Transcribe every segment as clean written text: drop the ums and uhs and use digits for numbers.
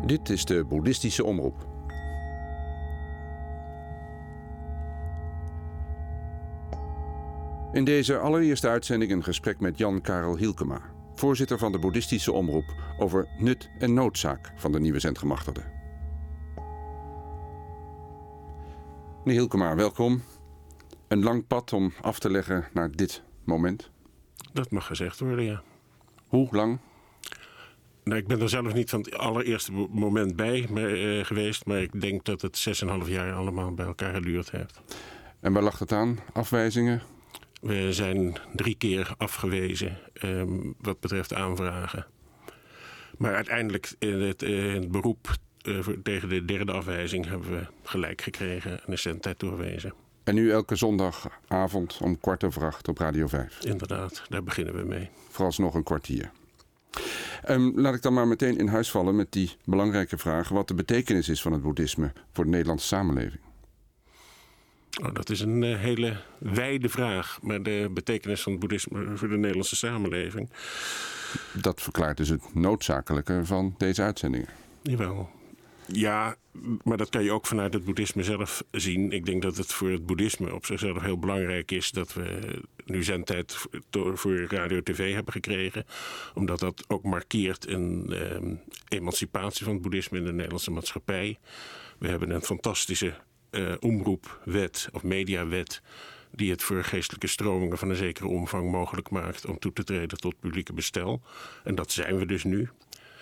Dit is de Boeddhistische Omroep. In deze allereerste uitzending een gesprek met Jan Karel Hielkema, voorzitter van de Boeddhistische Omroep, over nut en noodzaak van de nieuwe zendgemachtigde. Meneer Hielkema, welkom. Een lang pad om af te leggen naar dit moment. Dat mag gezegd worden, ja. Hoe lang? Nou, ik ben er zelf niet van het allereerste moment bij geweest, maar ik denk dat het 6,5 jaar allemaal bij elkaar geduurd heeft. En waar lag het aan? Afwijzingen? We zijn 3 keer afgewezen wat betreft aanvragen. Maar uiteindelijk in het beroep tegen de derde afwijzing hebben we gelijk gekregen en is zendtijd toegewezen. En nu elke zondagavond om 7:15 op Radio 5. Inderdaad, daar beginnen we mee. Vooralsnog een kwartier. Laat ik dan maar meteen in huis vallen met die belangrijke vraag wat de betekenis is van het boeddhisme voor de Nederlandse samenleving. Oh, dat is een hele wijde vraag, maar de betekenis van het boeddhisme voor de Nederlandse samenleving. Dat verklaart dus het noodzakelijke van deze uitzendingen. Jawel. Ja, maar dat kan je ook vanuit het boeddhisme zelf zien. Ik denk dat het voor het boeddhisme op zichzelf heel belangrijk is dat we nu zendtijd voor radio en tv hebben gekregen. Omdat dat ook markeert een emancipatie van het boeddhisme in de Nederlandse maatschappij. We hebben een fantastische omroepwet of mediawet die het voor geestelijke stromingen van een zekere omvang mogelijk maakt om toe te treden tot publieke bestel. En dat zijn we dus nu.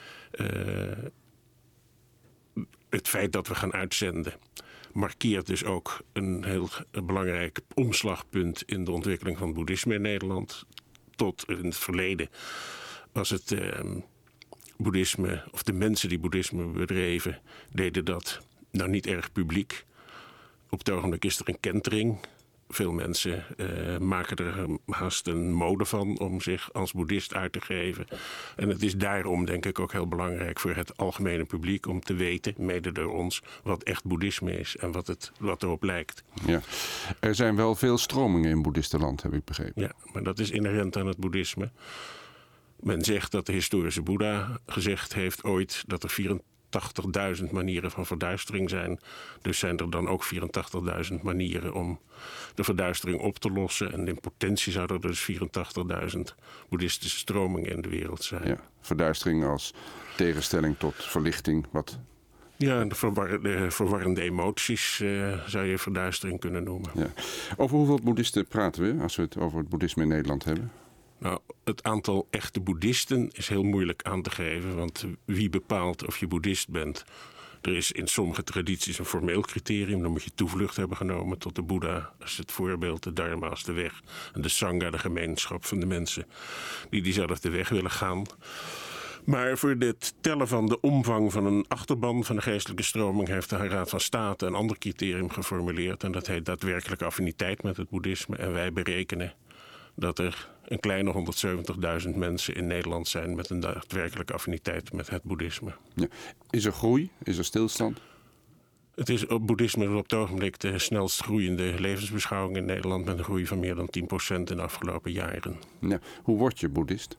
Het feit dat we gaan uitzenden markeert dus ook een heel belangrijk omslagpunt in de ontwikkeling van het boeddhisme in Nederland. Tot in het verleden was het boeddhisme, of de mensen die boeddhisme bedreven, deden dat nou niet erg publiek. Op het ogenblik is er een kentering. Veel mensen maken er haast een mode van om zich als boeddhist uit te geven. En het is daarom denk ik ook heel belangrijk voor het algemene publiek om te weten, mede door ons, wat echt boeddhisme is en wat erop lijkt. Ja. Er zijn wel veel stromingen in boeddhistenland, heb ik begrepen. Ja, maar dat is inherent aan het boeddhisme. Men zegt dat de historische Boeddha gezegd heeft ooit dat er 84.000 manieren van verduistering zijn. Dus zijn er dan ook 84.000 manieren om de verduistering op te lossen. En in potentie zouden er dus 84.000 boeddhistische stromingen in de wereld zijn. Ja, verduistering als tegenstelling tot verlichting. Wat... Ja, de verwarrende emoties zou je verduistering kunnen noemen. Ja. Over hoeveel boeddhisten praten we als we het over het boeddhisme in Nederland hebben? Nou, het aantal echte boeddhisten is heel moeilijk aan te geven. Want wie bepaalt of je boeddhist bent? Er is in sommige tradities een formeel criterium. Dan moet je toevlucht hebben genomen tot de Boeddha als het voorbeeld, de Dharma als de weg. En de Sangha, de gemeenschap van de mensen die diezelfde weg willen gaan. Maar voor het tellen van de omvang van een achterban van de geestelijke stroming heeft de Raad van State een ander criterium geformuleerd. En dat heet daadwerkelijke affiniteit met het boeddhisme. En wij berekenen dat er een kleine 170.000 mensen in Nederland zijn met een daadwerkelijke affiniteit met het boeddhisme. Ja. Is er groei? Is er stilstand? Het is boeddhisme op het ogenblik de snelst groeiende levensbeschouwing in Nederland met een groei van meer dan 10% in de afgelopen jaren. Ja. Hoe word je boeddhist?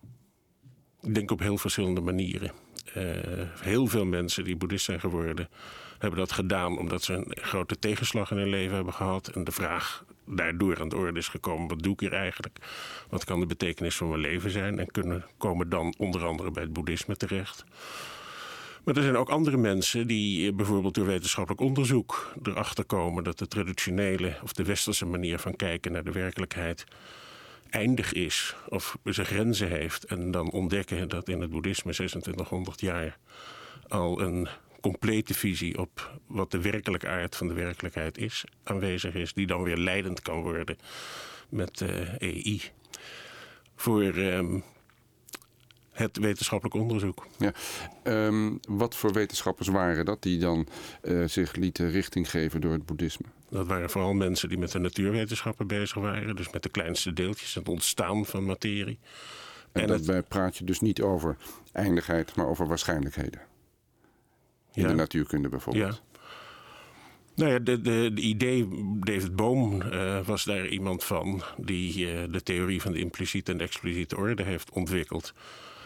Ik denk op heel verschillende manieren. Heel veel mensen die boeddhist zijn geworden hebben dat gedaan omdat ze een grote tegenslag in hun leven hebben gehad. En de vraag daardoor aan de orde is gekomen, wat doe ik hier eigenlijk? Wat kan de betekenis van mijn leven zijn? En komen dan onder andere bij het boeddhisme terecht. Maar er zijn ook andere mensen die bijvoorbeeld door wetenschappelijk onderzoek erachter komen dat de traditionele of de westerse manier van kijken naar de werkelijkheid eindig is of zijn grenzen heeft. En dan ontdekken dat in het boeddhisme 2600 jaar al een complete visie op wat de werkelijke aard van de werkelijkheid is, aanwezig is, die dan weer leidend kan worden met EI voor het wetenschappelijk onderzoek. Ja. Wat voor wetenschappers waren dat die dan zich lieten richting geven door het boeddhisme? Dat waren vooral mensen die met de natuurwetenschappen bezig waren, dus met de kleinste deeltjes, het ontstaan van materie. En daarbij praat je dus niet over eindigheid, maar over waarschijnlijkheden. In de natuurkunde bijvoorbeeld. Ja. Nou ja, de idee, David Bohm was daar iemand van die de theorie van de impliciete en de expliciete orde heeft ontwikkeld.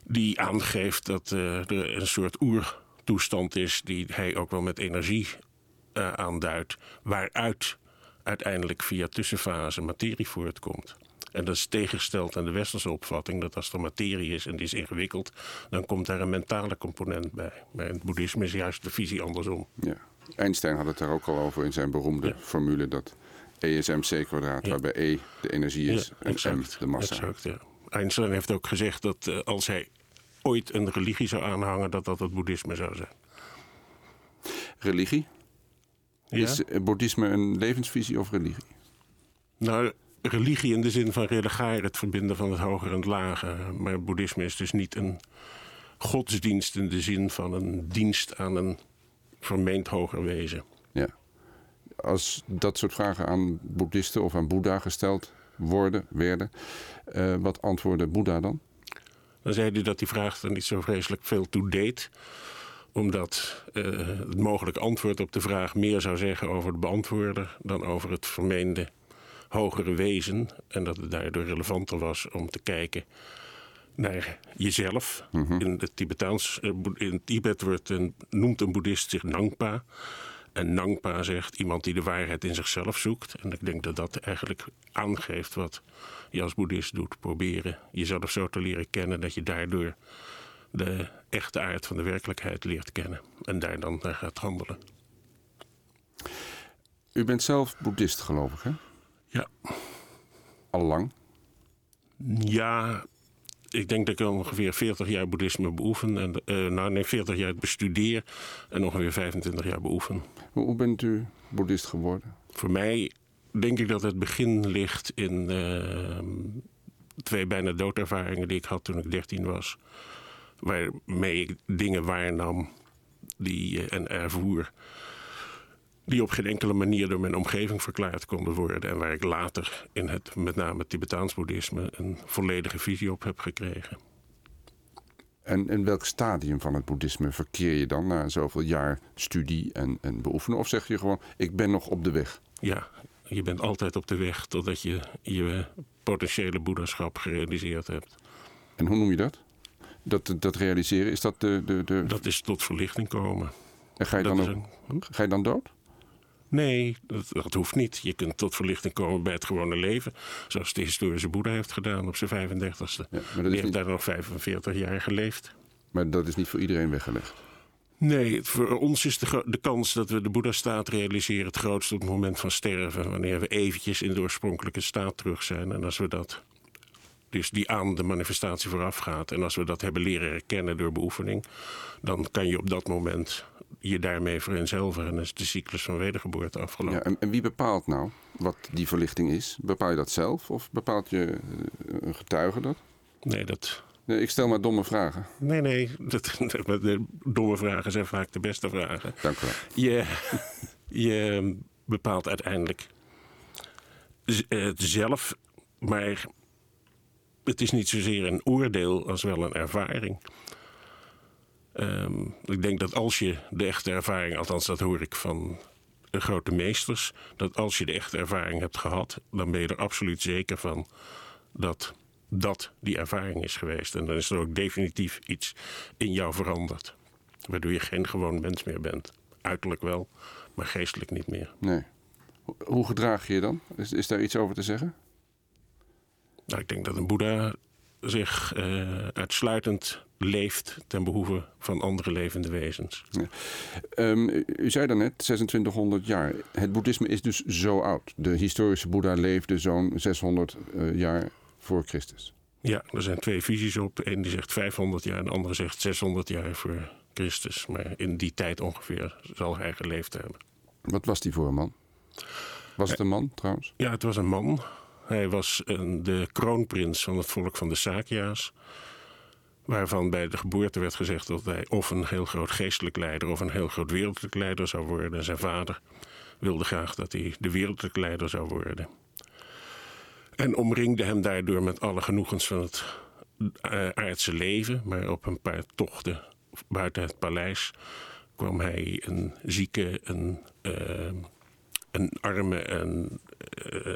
die aangeeft dat er een soort oertoestand is die hij ook wel met energie aanduidt, waaruit uiteindelijk via tussenfase materie voortkomt. En dat is tegengesteld aan de westerse opvatting dat als er materie is en die is ingewikkeld, dan komt daar een mentale component bij. Maar in het boeddhisme is juist de visie andersom. Ja. Einstein had het daar ook al over in zijn beroemde formule dat E is mc kwadraat, waarbij E de energie is en exact, m de massa. Exact, ja. Einstein heeft ook gezegd dat als hij ooit een religie zou aanhangen, dat het boeddhisme zou zijn. Religie? Ja? Is boeddhisme een levensvisie of religie? Nou, religie in de zin van religare, het verbinden van het hoger en het lager. Maar het boeddhisme is dus niet een godsdienst in de zin van een dienst aan een vermeend hoger wezen. Ja. Als dat soort vragen aan boeddhisten of aan Boeddha gesteld werden, wat antwoordde Boeddha dan? Dan zei hij dat die vraag er niet zo vreselijk veel toe deed, omdat het mogelijk antwoord op de vraag meer zou zeggen over de beantwoorder dan over het vermeende hogere wezen. En dat het daardoor relevanter was om te kijken naar jezelf. In het Tibet noemt een boeddhist zich Nangpa. En Nangpa zegt iemand die de waarheid in zichzelf zoekt. En ik denk dat dat eigenlijk aangeeft wat je als boeddhist doet. Proberen jezelf zo te leren kennen dat je daardoor de echte aard van de werkelijkheid leert kennen. En daar dan naar gaat handelen. U bent zelf boeddhist, geloof ik, hè? Ja. Al lang? Ja, ik denk dat ik ongeveer 40 jaar boeddhisme beoefen. 40 jaar bestudeer en ongeveer 25 jaar beoefen. Hoe bent u boeddhist geworden? Voor mij denk ik dat het begin ligt in 2 bijna doodervaringen die ik had toen ik 13 was. Waarmee ik dingen waarnam en ervoer die op geen enkele manier door mijn omgeving verklaard konden worden. En waar ik later in het met name Tibetaans boeddhisme een volledige visie op heb gekregen. En in welk stadium van het boeddhisme verkeer je dan na zoveel jaar studie en beoefenen? Of zeg je gewoon, ik ben nog op de weg? Ja, je bent altijd op de weg totdat je je potentiële boeddhaschap gerealiseerd hebt. En hoe noem je dat? Dat realiseren, is dat Dat is tot verlichting komen. En ga je dan dood? Nee, dat hoeft niet. Je kunt tot verlichting komen bij het gewone leven. Zoals de historische Boeddha heeft gedaan op zijn 35ste. Ja, die heeft daar nog 45 jaar geleefd. Maar dat is niet voor iedereen weggelegd? Nee, voor ons is de kans dat we de Boeddha-staat realiseren het grootst op het moment van sterven. Wanneer we eventjes in de oorspronkelijke staat terug zijn. En als we dat, dus die aan de manifestatie vooraf gaat. En als we dat hebben leren herkennen door beoefening, dan kan je op dat moment je daarmee vereenzelvigen. En dan is de cyclus van wedergeboorte afgelopen. Ja, en wie bepaalt nou wat die verlichting is? Bepaal je dat zelf of bepaalt je een getuige dat? Nee, ik stel maar domme vragen. Nee, de domme vragen zijn vaak de beste vragen. Dank u wel. Je bepaalt uiteindelijk het zelf, maar het is niet zozeer een oordeel als wel een ervaring. Ik denk dat als je de echte ervaring, althans dat hoor ik van de grote meesters, dat als je de echte ervaring hebt gehad, dan ben je er absoluut zeker van dat die ervaring is geweest. En dan is er ook definitief iets in jou veranderd. Waardoor je geen gewoon mens meer bent. Uiterlijk wel, maar geestelijk niet meer. Nee. Hoe gedraag je je dan? Is daar iets over te zeggen? Nou, ik denk dat een Boeddha zich uitsluitend leeft ten behoeve van andere levende wezens. Ja. U zei daarnet 2600 jaar. Het boeddhisme is dus zo oud. De historische Boeddha leefde zo'n 600 jaar voor Christus. Ja, er zijn 2 visies op. De ene die zegt 500 jaar en de andere zegt 600 jaar voor Christus. Maar in die tijd ongeveer zal hij geleefd hebben. Wat was die voor een man? Was het een man trouwens? Ja, het was een man. Hij was de kroonprins van het volk van de Sakya's. Waarvan bij de geboorte werd gezegd dat hij of een heel groot geestelijk leider of een heel groot wereldlijk leider zou worden. En zijn vader wilde graag dat hij de wereldlijke leider zou worden. En omringde hem daardoor met alle genoegens van het aardse leven. Maar op een paar tochten buiten het paleis kwam hij een zieke, een arme en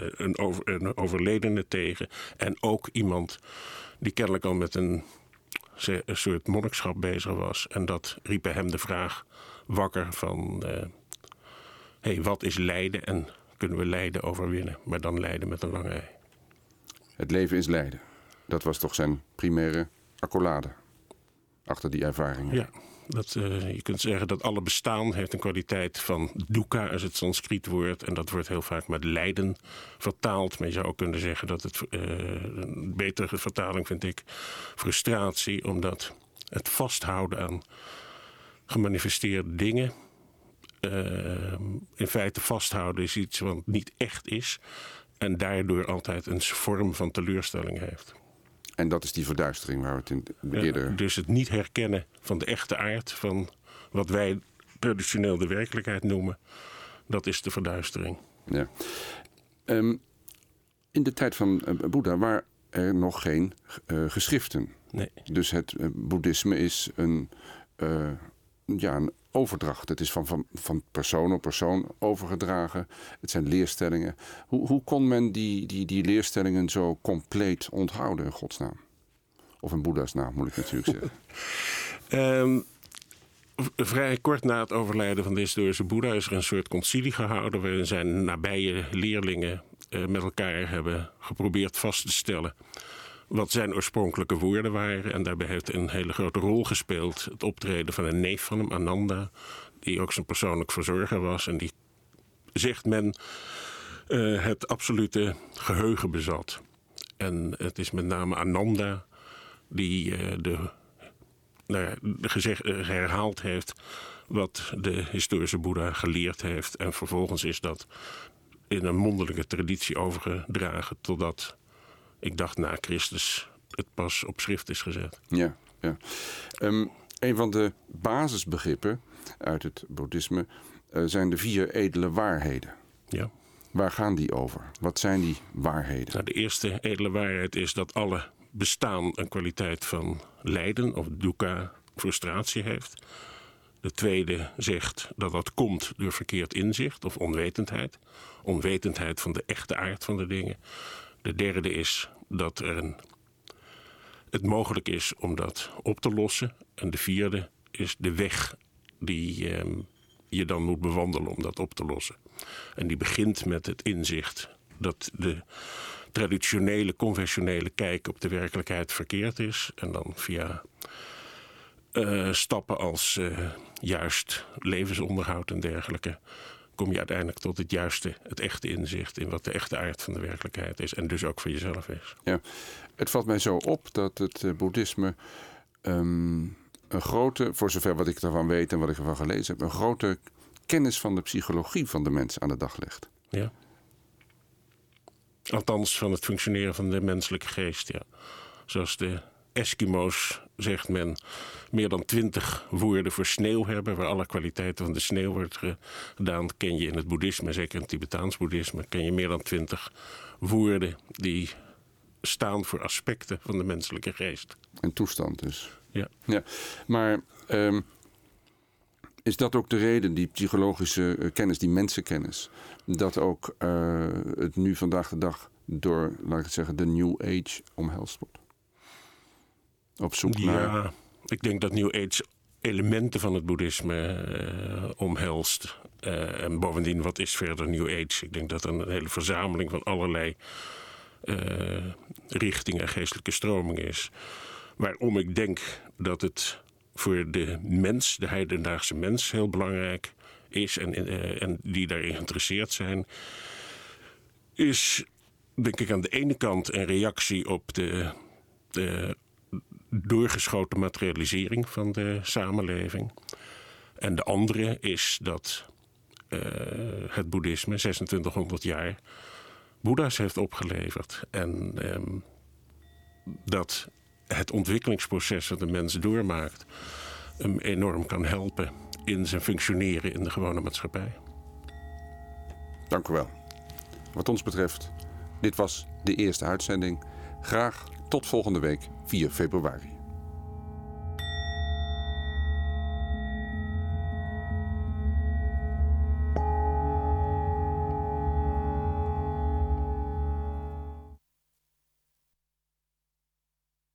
een overledene tegen. En ook iemand die kennelijk al met een een soort monnikschap bezig was. En dat riep bij hem de vraag wakker van... wat is lijden en kunnen we lijden overwinnen? Maar dan lijden met een lange ei. Het leven is lijden. Dat was toch zijn primaire accolade achter die ervaringen. Ja, je kunt zeggen dat alle bestaan heeft een kwaliteit van dukkha, is het Sanskrietwoord. En dat wordt heel vaak met lijden vertaald. Maar je zou ook kunnen zeggen dat het een betere vertaling vind ik frustratie. Omdat het vasthouden aan gemanifesteerde dingen... in feite vasthouden is iets wat niet echt is. En daardoor altijd een vorm van teleurstelling heeft. En dat is die verduistering waar we het in eerder... Dus het niet herkennen van de echte aard... van wat wij traditioneel de werkelijkheid noemen... dat is de verduistering. Ja. In de tijd van Boeddha waren er nog geen geschriften. Nee. Dus het boeddhisme is een overdracht. Het is van persoon op persoon overgedragen. Het zijn leerstellingen. Hoe kon men die leerstellingen zo compleet onthouden in Gods naam? Of in Boeddha's naam, moet ik natuurlijk zeggen. Vrij kort na het overlijden van de historische Boeddha... is er een soort concilie gehouden... waarin zijn nabije leerlingen met elkaar hebben geprobeerd vast te stellen... wat zijn oorspronkelijke woorden waren. En daarbij heeft een hele grote rol gespeeld... het optreden van een neef van hem, Ananda... die ook zijn persoonlijk verzorger was... en die, zegt men, het absolute geheugen bezat. En het is met name Ananda... die herhaald heeft wat de historische Boeddha geleerd heeft. En vervolgens is dat in een mondelinge traditie overgedragen... totdat, ik dacht na Christus, het pas op schrift is gezet. Ja. Een van de basisbegrippen uit het boeddhisme... zijn de 4 edele waarheden. Ja. Waar gaan die over? Wat zijn die waarheden? Nou, de eerste edele waarheid is dat alle bestaan een kwaliteit van lijden of dukkha, frustratie heeft. De tweede zegt dat dat komt door verkeerd inzicht of onwetendheid. Onwetendheid van de echte aard van de dingen. De derde is dat het mogelijk is om dat op te lossen. En de vierde is de weg die je dan moet bewandelen om dat op te lossen. En die begint met het inzicht dat de traditionele, conventionele kijk op de werkelijkheid verkeerd is. En dan via stappen als juist levensonderhoud en dergelijke... kom je uiteindelijk tot het echte inzicht... in wat de echte aard van de werkelijkheid is. En dus ook voor jezelf is. Ja, het valt mij zo op dat het boeddhisme... een grote, voor zover wat ik ervan weet en wat ik ervan gelezen heb... een grote kennis van de psychologie van de mens aan de dag legt. Ja. Althans van het functioneren van de menselijke geest, ja. Zoals de Eskimo's, zegt men, meer dan 20 woorden voor sneeuw hebben... waar alle kwaliteiten van de sneeuw wordt gedaan. Ken je in het boeddhisme, zeker in het Tibetaans boeddhisme... ken je meer dan 20 woorden die staan voor aspecten van de menselijke geest. Een toestand dus. Ja. Maar is dat ook de reden, die psychologische kennis, die mensenkennis... dat ook het nu vandaag de dag door, laat ik het zeggen, de New Age omhelst wordt? Op zoek naar... Ja, ik denk dat New Age elementen van het boeddhisme omhelst. En bovendien, wat is verder New Age? Ik denk dat een hele verzameling van allerlei richtingen en geestelijke stromingen is. Waarom ik denk dat het voor de mens, de heidendaagse mens, heel belangrijk is... en die daarin geïnteresseerd zijn... is, denk ik, aan de ene kant een reactie op de doorgeschoten materialisering van de samenleving. En de andere is dat het boeddhisme 2600 jaar boeddha's heeft opgeleverd. En dat het ontwikkelingsproces dat de mens doormaakt hem enorm kan helpen in zijn functioneren in de gewone maatschappij. Dank u wel. Wat ons betreft, dit was de eerste uitzending. Graag tot volgende week, 4 februari.